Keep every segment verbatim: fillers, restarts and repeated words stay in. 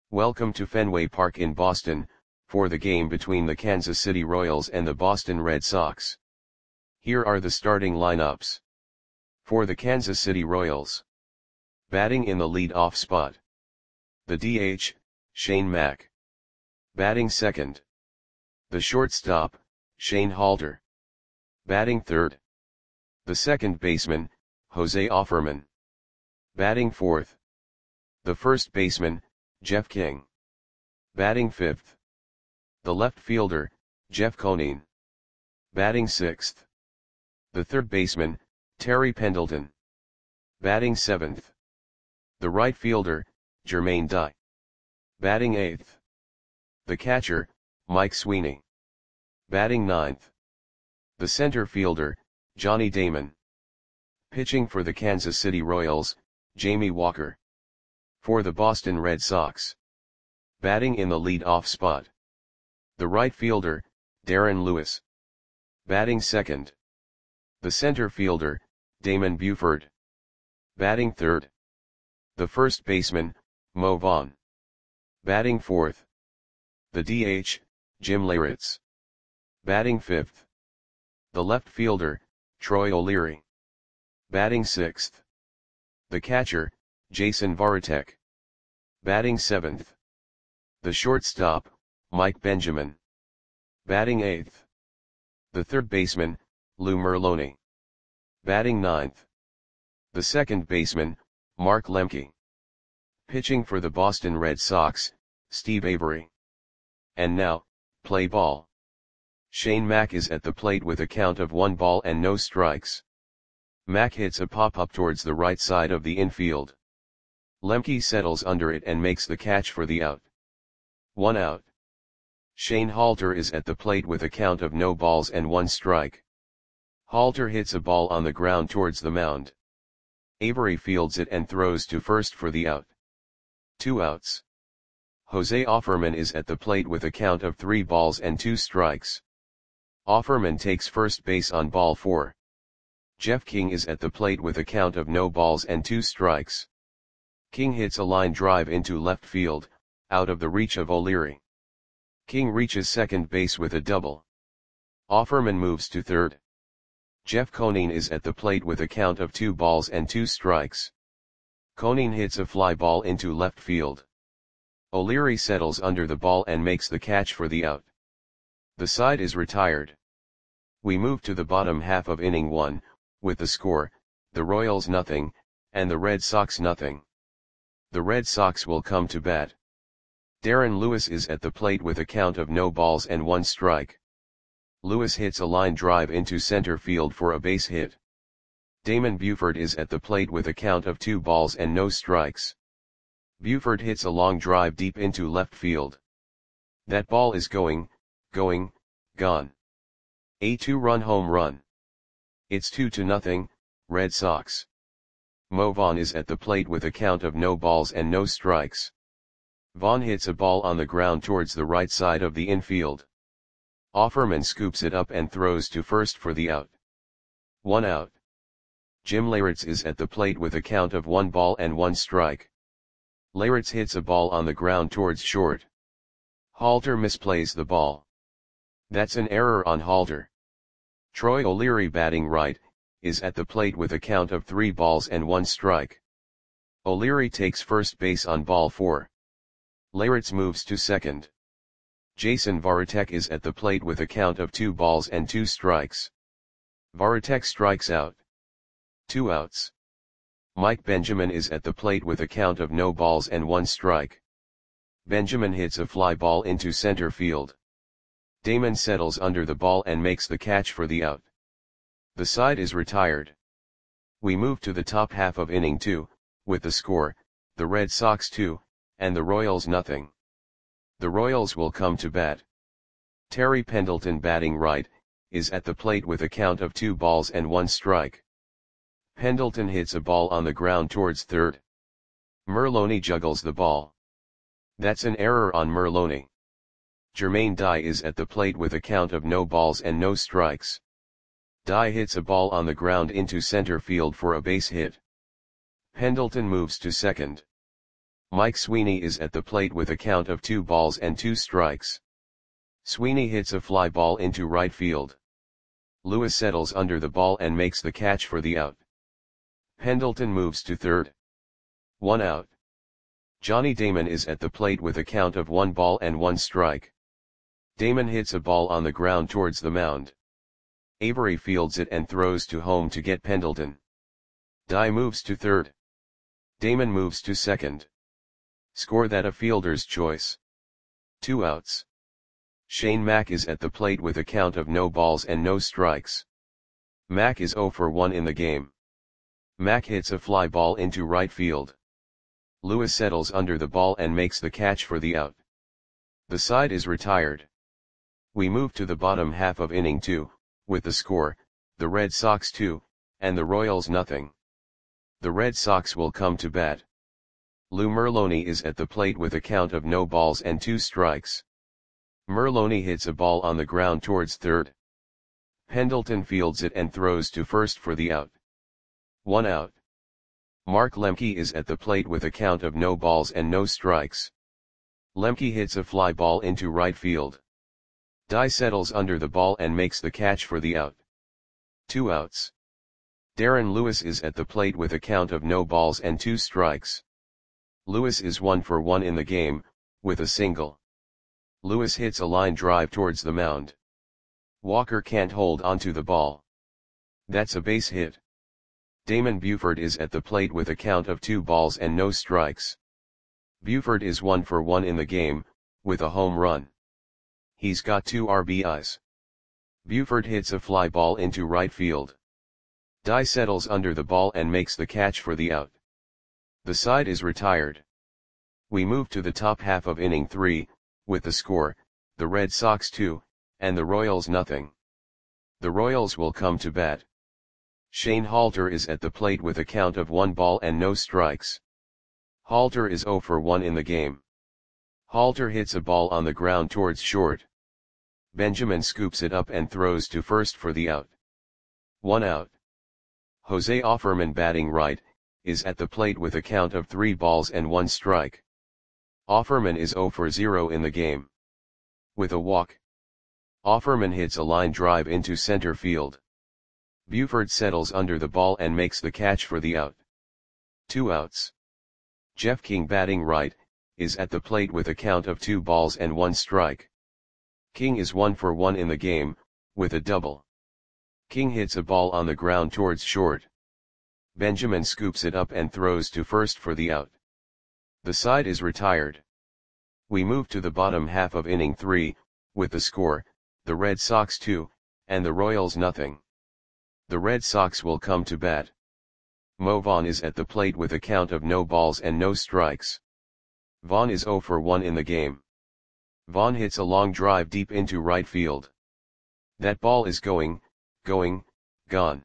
Welcome to Fenway Park in Boston, for the game between the Kansas City Royals and the Boston Red Sox. Here are the starting lineups. For the Kansas City Royals. Batting in the lead-off spot. The D H, Shane Mack. Batting second. The shortstop, Shane Halter. Batting third. The second baseman, Jose Offerman. Batting fourth. The first baseman, Jeff King. Batting fifth. The left fielder, Jeff Conine. Batting sixth. The third baseman, Terry Pendleton. Batting seventh. The right fielder, Jermaine Dye. Batting eighth. The catcher, Mike Sweeney. Batting ninth. The center fielder, Johnny Damon. Pitching for the Kansas City Royals, Jamie Walker. For the Boston Red Sox. Batting in the lead-off spot. The right fielder, Darren Lewis. Batting second. The center fielder, Damon Buford. Batting third. The first baseman, Mo Vaughn. Batting fourth. The D H, Jim Leyritz. Batting fifth. The left fielder, Troy O'Leary. Batting sixth. The catcher, Jason Varitek. Batting seventh. The shortstop, Mike Benjamin. Batting eighth. The third baseman, Lou Merloni. Batting ninth. The second baseman, Mark Lemke. Pitching for the Boston Red Sox, Steve Avery. And now, play ball. Shane Mack is at the plate with a count of one ball and no strikes. Mack hits a pop-up towards the right side of the infield. Lemke settles under it and makes the catch for the out. One out. Shane Halter is at the plate with a count of no balls and one strike. Halter hits a ball on the ground towards the mound. Avery fields it and throws to first for the out. Two outs. Jose Offerman is at the plate with a count of three balls and two strikes. Offerman takes first base on ball four. Jeff King is at the plate with a count of no balls and two strikes. King hits a line drive into left field, out of the reach of O'Leary. King reaches second base with a double. Offerman moves to third. Jeff Conine is at the plate with a count of two balls and two strikes. Conine hits a fly ball into left field. O'Leary settles under the ball and makes the catch for the out. The side is retired. We move to the bottom half of inning one, with the score, the Royals nothing, and the Red Sox nothing. The Red Sox will come to bat. Darren Lewis is at the plate with a count of no balls and one strike. Lewis hits a line drive into center field for a base hit. Damon Buford is at the plate with a count of two balls and no strikes. Buford hits a long drive deep into left field. That ball is going, going, gone. A two-run home run. It's two to nothing, Red Sox. Mo Vaughn is at the plate with a count of no balls and no strikes. Vaughn hits a ball on the ground towards the right side of the infield. Offerman scoops it up and throws to first for the out. One out. Jim Leyritz is at the plate with a count of one ball and one strike. Leyritz hits a ball on the ground towards short. Halter misplays the ball. That's an error on Halter. Troy O'Leary, batting right, is at the plate with a count of three balls and one strike. O'Leary takes first base on ball four. Leyritz moves to second. Jason Varitek is at the plate with a count of two balls and two strikes. Varitek strikes out. Two outs. Mike Benjamin is at the plate with a count of no balls and one strike. Benjamin hits a fly ball into center field. Damon settles under the ball and makes the catch for the out. The side is retired. We move to the top half of inning two, with the score, the Red Sox two, and the Royals nothing. The Royals will come to bat. Terry Pendleton, batting right, is at the plate with a count of two balls and one strike. Pendleton hits a ball on the ground towards third. Merloni juggles the ball. That's an error on Merloni. Jermaine Dye is at the plate with a count of no balls and no strikes. Dye hits a ball on the ground into center field for a base hit. Pendleton moves to second. Mike Sweeney is at the plate with a count of two balls and two strikes. Sweeney hits a fly ball into right field. Lewis settles under the ball and makes the catch for the out. Pendleton moves to third. One out. Johnny Damon is at the plate with a count of one ball and one strike. Damon hits a ball on the ground towards the mound. Avery fields it and throws to home to get Pendleton. Dye moves to third. Damon moves to second. Score that a fielder's choice. Two outs. Shane Mack is at the plate with a count of no balls and no strikes. Mack is oh for one in the game. Mack hits a fly ball into right field. Lewis settles under the ball and makes the catch for the out. The side is retired. We move to the bottom half of inning two, with the score, the Red Sox two, and the Royals nothing. The Red Sox will come to bat. Lou Merloni is at the plate with a count of no balls and two strikes. Merloni hits a ball on the ground towards third. Pendleton fields it and throws to first for the out. One out. Mark Lemke is at the plate with a count of no balls and no strikes. Lemke hits a fly ball into right field. Dye settles under the ball and makes the catch for the out. Two outs. Darren Lewis is at the plate with a count of no balls and two strikes. Lewis is one for one in the game, with a single. Lewis hits a line drive towards the mound. Walker can't hold onto the ball. That's a base hit. Damon Buford is at the plate with a count of two balls and no strikes. Buford is one for one in the game, with a home run. He's got two R B Is. Buford hits a fly ball into right field. Dye settles under the ball and makes the catch for the out. The side is retired. We move to the top half of inning three, with the score, the Red Sox two, and the Royals nothing. The Royals will come to bat. Shane Halter is at the plate with a count of one ball and no strikes. Halter is oh for one in the game. Halter hits a ball on the ground towards short. Benjamin scoops it up and throws to first for the out. One out. Jose Offerman, batting right, is at the plate with a count of three balls and one strike. Offerman is oh for zero in the game. With a walk. Offerman hits a line drive into center field. Buford settles under the ball and makes the catch for the out. Two outs. Jeff King, batting right, is at the plate with a count of two balls and one strike. King is one for one in the game, with a double. King hits a ball on the ground towards short. Benjamin scoops it up and throws to first for the out. The side is retired. We move to the bottom half of inning three, with the score, the Red Sox two, and the Royals nothing. The Red Sox will come to bat. Mo Vaughn is at the plate with a count of no balls and no strikes. Vaughn is oh for one in the game. Vaughn hits a long drive deep into right field. That ball is going, going, gone.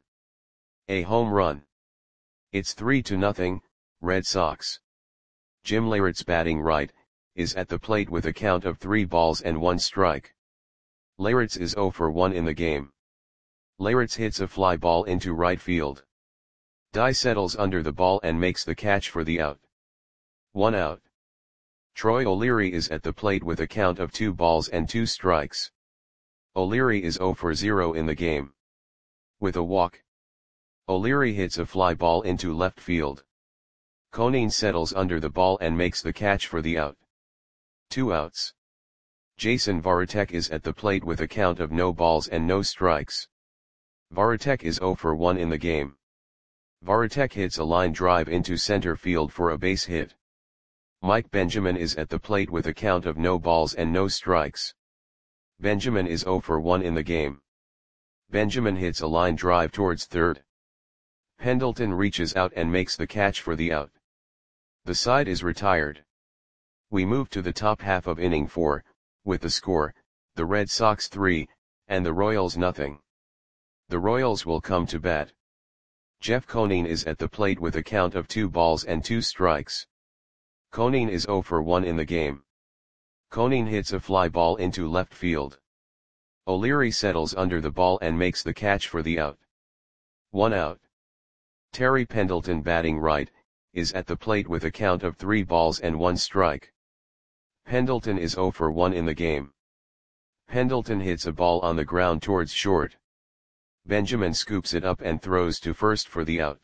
A home run. It's three to nothing, Red Sox. Jim Leyritz, batting right, is at the plate with a count of three balls and one strike. Leyritz is oh for one in the game. Leyritz hits a fly ball into right field. Dye settles under the ball and makes the catch for the out. One out. Troy O'Leary is at the plate with a count of two balls and two strikes. O'Leary is oh for zero in the game. With a walk. O'Leary hits a fly ball into left field. Conine settles under the ball and makes the catch for the out. Two outs. Jason Varitek is at the plate with a count of no balls and no strikes. Varitek is oh for one in the game. Varitek hits a line drive into center field for a base hit. Mike Benjamin is at the plate with a count of no balls and no strikes. Benjamin is oh for one in the game. Benjamin hits a line drive towards third. Pendleton reaches out and makes the catch for the out. The side is retired. We move to the top half of inning four, with the score, the Red Sox three, and the Royals nothing. The Royals will come to bat. Jeff Conine is at the plate with a count of two balls and two strikes. Conine is oh for one in the game. Conine hits a fly ball into left field. O'Leary settles under the ball and makes the catch for the out. One out. Terry Pendleton, batting right, is at the plate with a count of three balls and one strike. Pendleton is zero for one in the game. Pendleton hits a ball on the ground towards short. Benjamin scoops it up and throws to first for the out.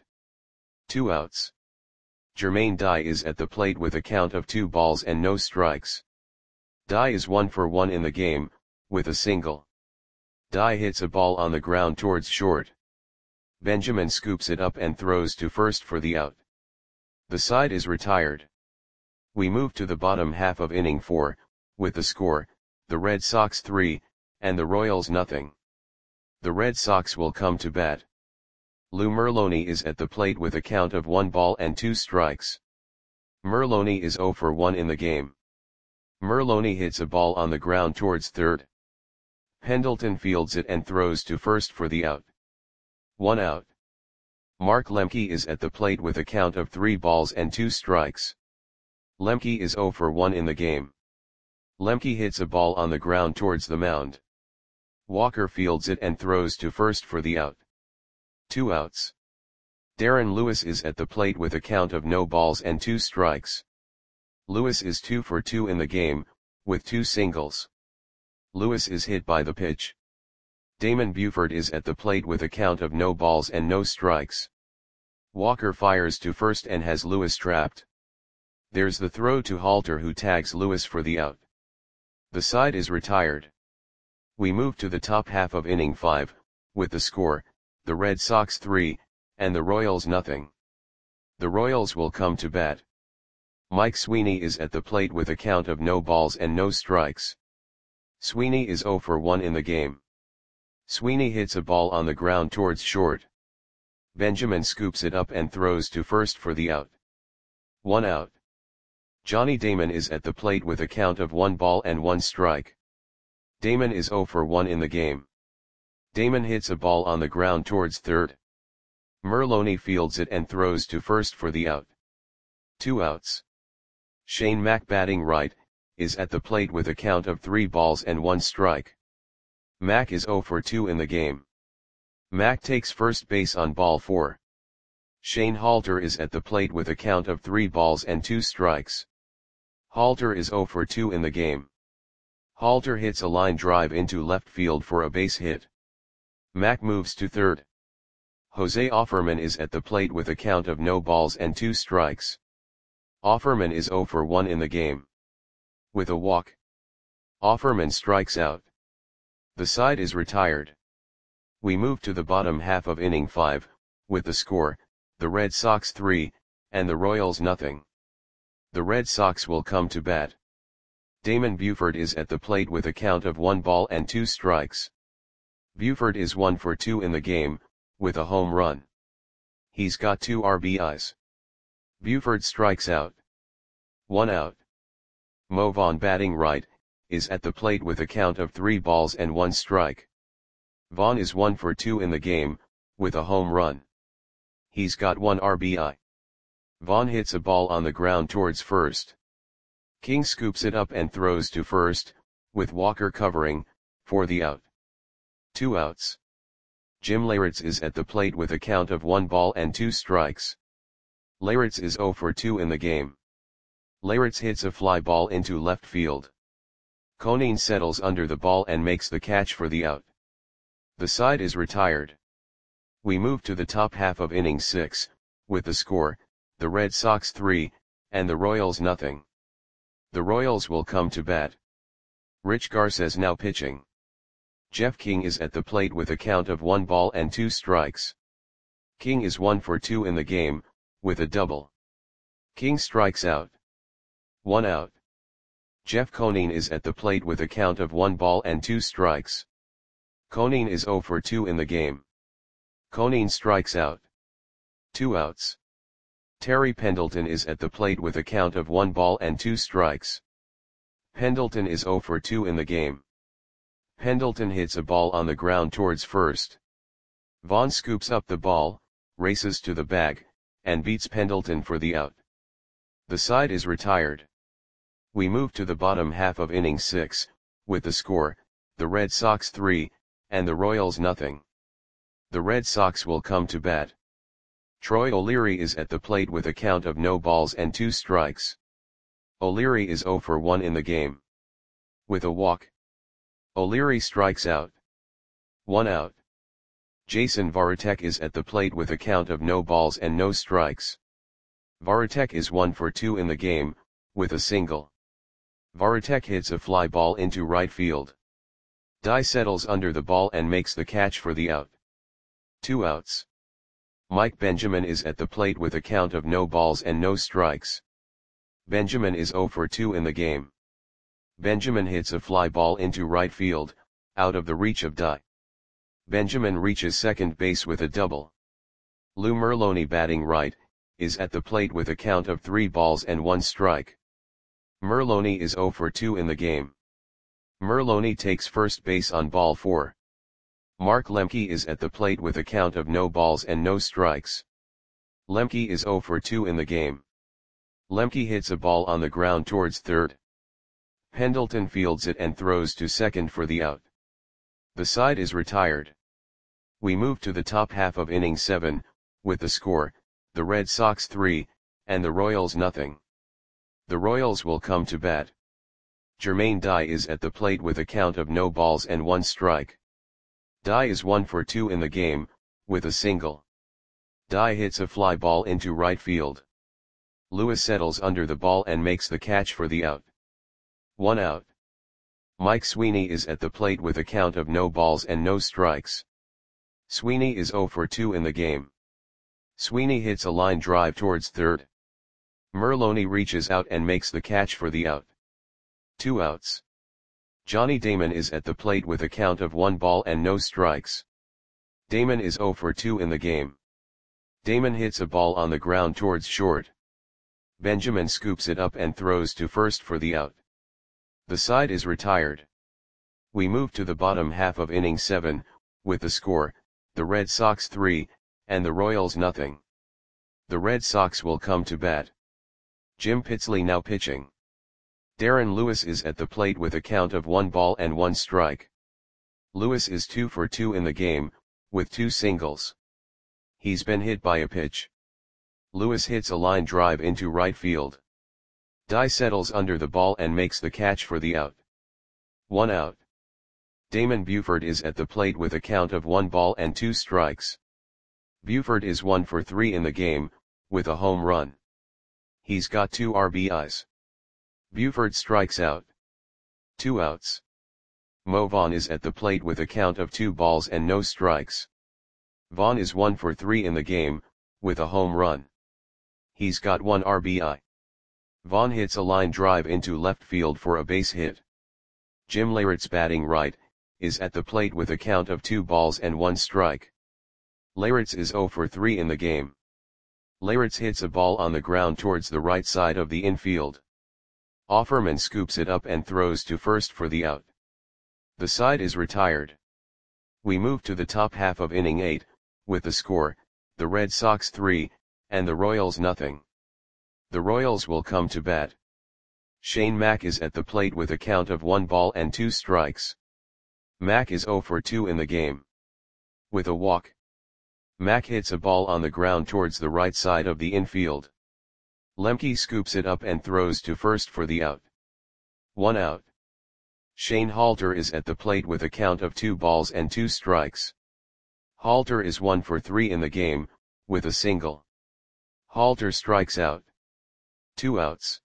Two outs. Jermaine Dye is at the plate with a count of two balls and no strikes. Dye is one for one in the game, with a single. Dye hits a ball on the ground towards short. Benjamin scoops it up and throws to first for the out. The side is retired. We move to the bottom half of inning four, with the score, the Red Sox three, and the Royals nothing. The Red Sox will come to bat. Lou Merloni is at the plate with a count of one ball and two strikes. Merloni is zero for one in the game. Merloni hits a ball on the ground towards third. Pendleton fields it and throws to first for the out. One out. Mark Lemke is at the plate with a count of three balls and two strikes. Lemke is zero for one in the game. Lemke hits a ball on the ground towards the mound. Walker fields it and throws to first for the out. Two outs. Darren Lewis is at the plate with a count of no balls and two strikes. Lewis is two for two in the game, with two singles. Lewis is hit by the pitch. Damon Buford is at the plate with a count of no balls and no strikes. Walker fires to first and has Lewis trapped. There's the throw to Halter, who tags Lewis for the out. The side is retired. We move to the top half of inning five, with the score, the Red Sox three, and the Royals nothing. The Royals will come to bat. Mike Sweeney is at the plate with a count of no balls and no strikes. Sweeney is zero for one in the game. Sweeney hits a ball on the ground towards short. Benjamin scoops it up and throws to first for the out. One out. Johnny Damon is at the plate with a count of one ball and one strike. Damon is zero for one in the game. Damon hits a ball on the ground towards third. Merloni fields it and throws to first for the out. Two outs. Shane Mack, batting right, is at the plate with a count of three balls and one strike. Mack is zero for two in the game. Mack takes first base on ball four. Shane Halter is at the plate with a count of three balls and two strikes. Halter is zero for two in the game. Halter hits a line drive into left field for a base hit. Mack moves to third. Jose Offerman is at the plate with a count of no balls and two strikes. Offerman is zero for one in the game. With a walk, Offerman strikes out. The side is retired. We move to the bottom half of inning five, with the score, the Red Sox three, and the Royals nothing. The Red Sox will come to bat. Damon Buford is at the plate with a count of one ball and two strikes. Buford is one for two in the game, with a home run. He's got two R B Is. Buford strikes out. One out. Mo Vaughn, batting right, is at the plate with a count of three balls and one strike. Vaughn is one for two in the game, with a home run. He's got one R B I. Vaughn hits a ball on the ground towards first. King scoops it up and throws to first, with Walker covering, for the out. Two outs. Jim Leyritz is at the plate with a count of one ball and two strikes. Leyritz is zero for two in the game. Leyritz hits a fly ball into left field. Conine settles under the ball and makes the catch for the out. The side is retired. We move to the top half of inning six, with the score, the Red Sox three, and the Royals nothing. The Royals will come to bat. Rich Garces now pitching. Jeff King is at the plate with a count of one ball and two strikes. King is one for two in the game, with a double. King strikes out. One out. Jeff Conine is at the plate with a count of one ball and two strikes. Conine is zero for two in the game. Conine strikes out. Two outs. Terry Pendleton is at the plate with a count of one ball and two strikes. Pendleton is zero for two in the game. Pendleton hits a ball on the ground towards first. Vaughn scoops up the ball, races to the bag, and beats Pendleton for the out. The side is retired. We move to the bottom half of inning six, with the score, the Red Sox three, and the Royals nothing. The Red Sox will come to bat. Troy O'Leary is at the plate with a count of no balls and two strikes. O'Leary is zero for one in the game. With a walk, O'Leary strikes out. One out. Jason Varitek is at the plate with a count of no balls and no strikes. Varitek is one for two in the game, with a single. Varitek hits a fly ball into right field. Dye settles under the ball and makes the catch for the out. Two outs. Mike Benjamin is at the plate with a count of no balls and no strikes. Benjamin is zero for two in the game. Benjamin hits a fly ball into right field, out of the reach of Dye. Benjamin reaches second base with a double. Lou Merloni, batting right, is at the plate with a count of three balls and one strike. Merloni is zero for two in the game. Merloni takes first base on ball four. Mark Lemke is at the plate with a count of no balls and no strikes. Lemke is zero for two in the game. Lemke hits a ball on the ground towards third. Pendleton fields it and throws to second for the out. The side is retired. We move to the top half of inning seven, with the score, the Red Sox three, and the Royals nothing. The Royals will come to bat. Jermaine Dye is at the plate with a count of no balls and one strike. Dye is one for two in the game, with a single. Dye hits a fly ball into right field. Lewis settles under the ball and makes the catch for the out. One out. Mike Sweeney is at the plate with a count of no balls and no strikes. Sweeney is zero for two in the game. Sweeney hits a line drive towards third. Merloni reaches out and makes the catch for the out. Two outs. Johnny Damon is at the plate with a count of one ball and no strikes. Damon is zero for two in the game. Damon hits a ball on the ground towards short. Benjamin scoops it up and throws to first for the out. The side is retired. We move to the bottom half of inning seven, with the score, the Red Sox three, and the Royals nothing. The Red Sox will come to bat. Jim Pitsley now pitching. Darren Lewis is at the plate with a count of one ball and one strike. Lewis is two for two in the game, with two singles. He's been hit by a pitch. Lewis hits a line drive into right field. Dye settles under the ball and makes the catch for the out. One out. Damon Buford is at the plate with a count of one ball and two strikes. Buford is one for three in the game, with a home run. He's got two R B Is. Buford strikes out. Two outs. Mo Vaughn is at the plate with a count of two balls and no strikes. Vaughn is one for three in the game, with a home run. He's got one R B I. Vaughn hits a line drive into left field for a base hit. Jim Leyritz, batting right, is at the plate with a count of two balls and one strike. Leyritz is zero for three in the game. Leyritz hits a ball on the ground towards the right side of the infield. Offerman scoops it up and throws to first for the out. The side is retired. We move to the top half of inning eight, with the score, the Red Sox three, and the Royals nothing. The Royals will come to bat. Shane Mack is at the plate with a count of one ball and two strikes. Mack is zero for two in the game. With a walk, Mack hits a ball on the ground towards the right side of the infield. Lemke scoops it up and throws to first for the out. One out. Shane Halter is at the plate with a count of two balls and two strikes. Halter is one for three in the game, with a single. Halter strikes out. Two outs.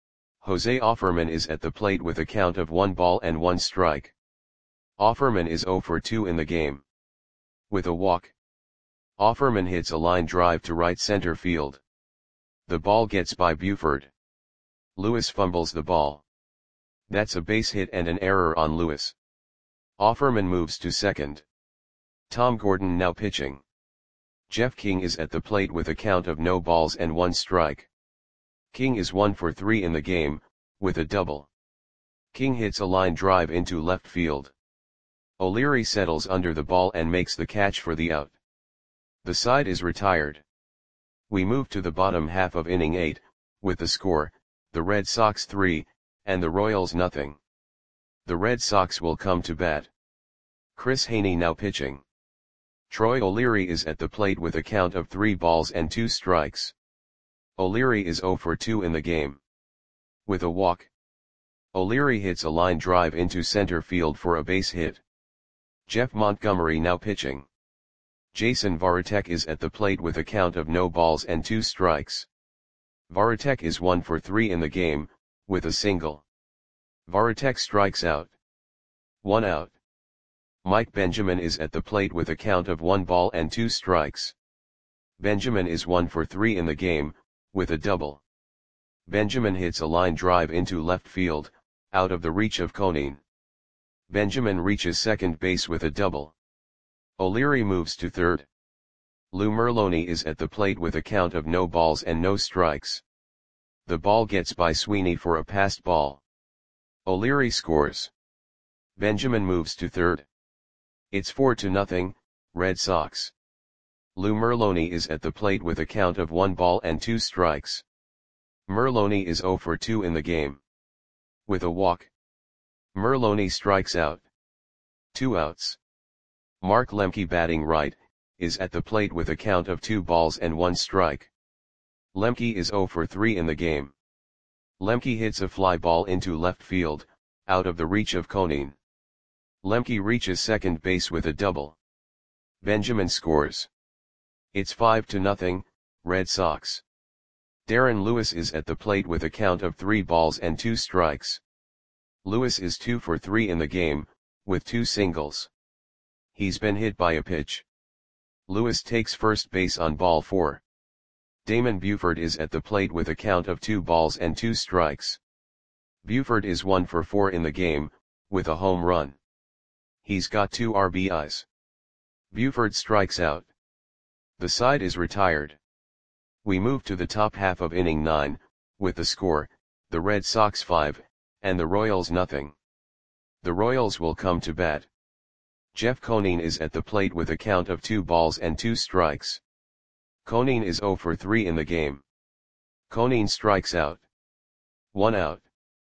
Jose Offerman is at the plate with a count of one ball and one strike. Offerman is zero for two in the game. With a walk, Offerman hits a line drive to right center field. The ball gets by Buford. Lewis fumbles the ball. That's a base hit and an error on Lewis. Offerman moves to second. Tom Gordon now pitching. Jeff King is at the plate with a count of no balls and one strike. King is one for three in the game, with a double. King hits a line drive into left field. O'Leary settles under the ball and makes the catch for the out. The side is retired. We move to the bottom half of inning eight, with the score, the Red Sox three, and the Royals nothing. The Red Sox will come to bat. Chris Haney now pitching. Troy O'Leary is at the plate with a count of three balls and two strikes. O'Leary is zero for two in the game. With a walk, O'Leary hits a line drive into center field for a base hit. Jeff Montgomery now pitching. Jason Varitek is at the plate with a count of no balls and two strikes. Varitek is one for three in the game, with a single. Varitek strikes out. One out. Mike Benjamin is at the plate with a count of one ball and two strikes. Benjamin is one for three in the game, with a double. Benjamin hits a line drive into left field, out of the reach of Conine. Benjamin reaches second base with a double. O'Leary moves to third. Lou Merloni is at the plate with a count of no balls and no strikes. The ball gets by Sweeney for a passed ball. O'Leary scores. Benjamin moves to third. It's four to nothing, Red Sox. Lou Merloni is at the plate with a count of one ball and two strikes. Merloni is zero for two in the game. With a walk, Merloni strikes out. Two outs. Mark Lemke, batting right, is at the plate with a count of two balls and one strike. Lemke is zero for three in the game. Lemke hits a fly ball into left field, out of the reach of Conine. Lemke reaches second base with a double. Benjamin scores. It's five to nothing, Red Sox. Darren Lewis is at the plate with a count of three balls and two strikes. Lewis is two for three in the game, with two singles. He's been hit by a pitch. Lewis takes first base on ball four. Damon Buford is at the plate with a count of two balls and two strikes. Buford is one for four in the game, with a home run. He's got two R B Is. Buford strikes out. The side is retired. We move to the top half of inning nine, with the score, the Red Sox five, and the Royals nothing. The Royals will come to bat. Jeff Conine is at the plate with a count of two balls and two strikes. Conine is zero for three in the game. Conine strikes out. One out.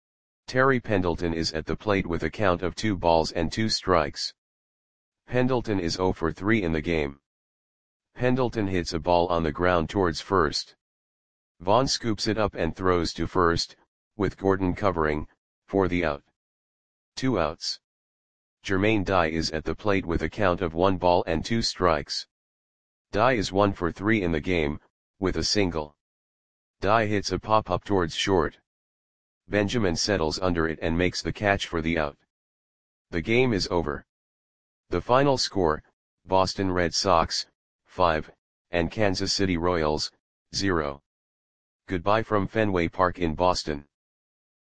Terry Pendleton is at the plate with a count of two balls and two strikes. Pendleton is zero for three in the game. Pendleton hits a ball on the ground towards first. Vaughn scoops it up and throws to first, with Gordon covering, for the out. Two outs. Jermaine Dye is at the plate with a count of one ball and two strikes. Dye is one for three in the game, with a single. Dye hits a pop-up towards short. Benjamin settles under it and makes the catch for the out. The game is over. The final score, Boston Red Sox, five, and Kansas City Royals, zero. Goodbye from Fenway Park in Boston.